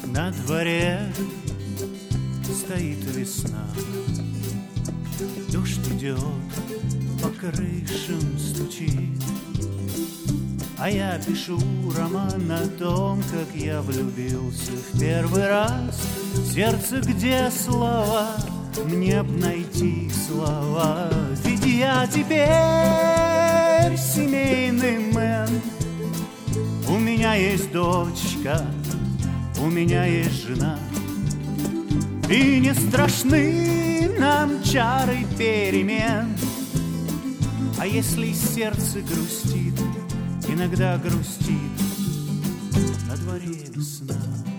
На дворе стоит весна, дождь идет, по крышам стучит, а я пишу роман о том, как я влюбился в первый раз. Сердце, где слова, мне б найти слова, ведь я теперь семейный мэн. У меня есть дочка, у меня есть жена, и не страшны нам чары перемен. А если сердце грустит, иногда грустит, на дворе весна.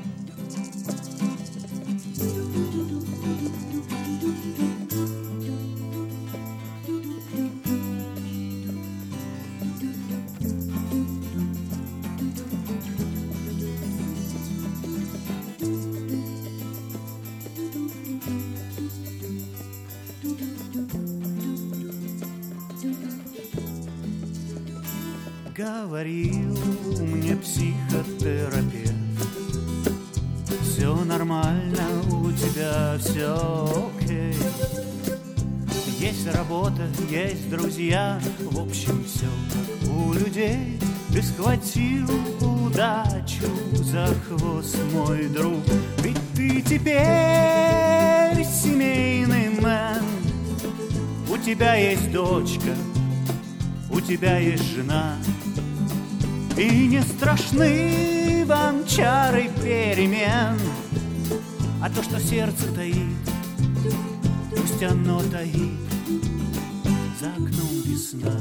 Говорил мне психотерапевт, все нормально, у тебя все окей. Есть работа, есть друзья, в общем все как у людей. Ты схватил удачу за хвост, мой друг, ведь ты теперь семейный мэн. У тебя есть дочка, у тебя есть жена, и не страшны вам чары перемен. А то, что сердце таит, пусть оно таит, за окном весна.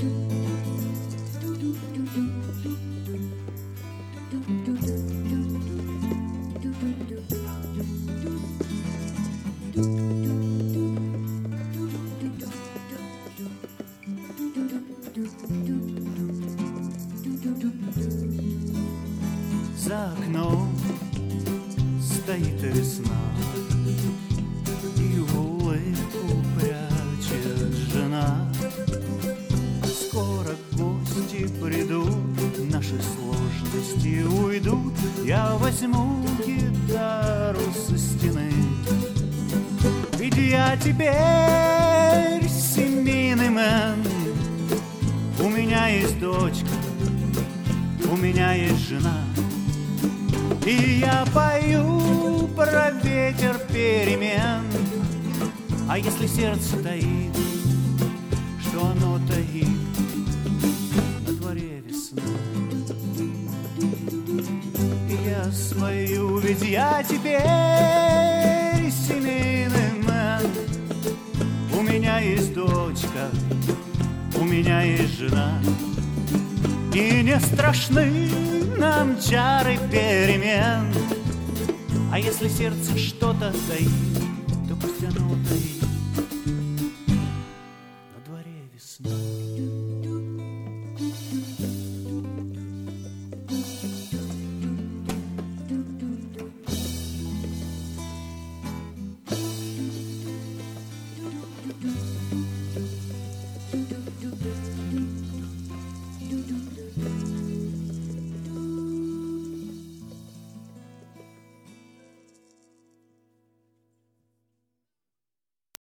За окном стоит весна, и улыбку прячет жена. Скоро гости придут, наши сложности уйдут. Я возьму гитару со стены, ведь я теперь семейный мэн. У меня есть дочка, у меня есть жена, и я пою про ветер перемен. А если сердце таит, что оно таит, на дворе весна. И я спою, ведь я теперь семейный мэн. У меня есть дочка, у меня есть жена, и не страшны нам чары перемен. А если сердце что-то таит, то пусть оно таит, на дворе весна.